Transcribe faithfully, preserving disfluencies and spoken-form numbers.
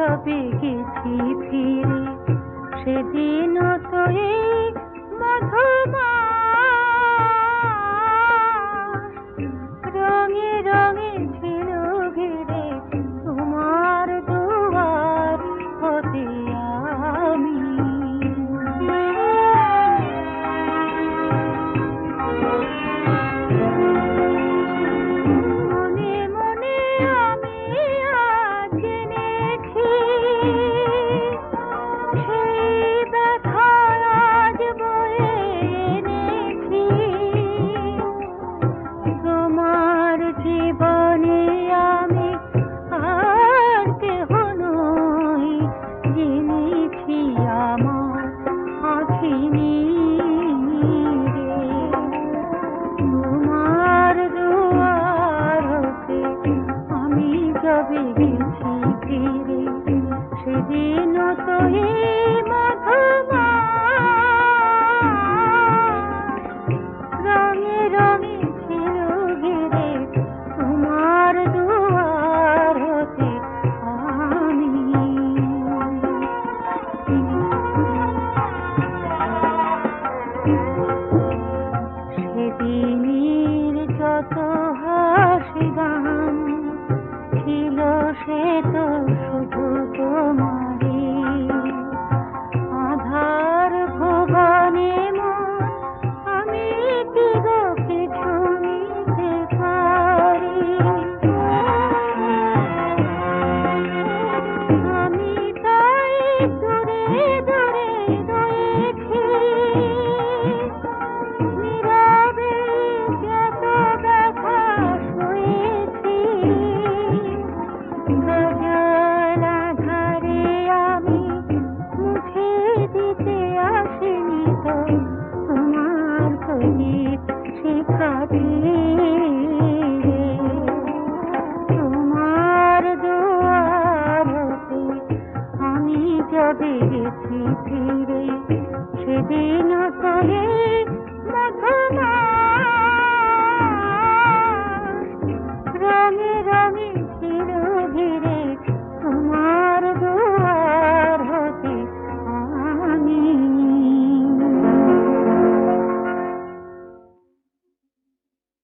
যবে গেছি ফিরে সেদিনও তো এই মধুমাস রঙে রঙে ছিল ঘিরে তোমার দুয়ার হতে আমি। মনে মনে আমি আজ জেনেছি সেই ব্যথা আজ বয়ে এনেছি তোমার জীবনে আমি আর কেহ নই জেনেছি আমার আঁখি নীরে তোমার দুয়ার হতে আমি যবে গেছি ফিরে সেদিনও তো এই মধুমাস রঙে রঙে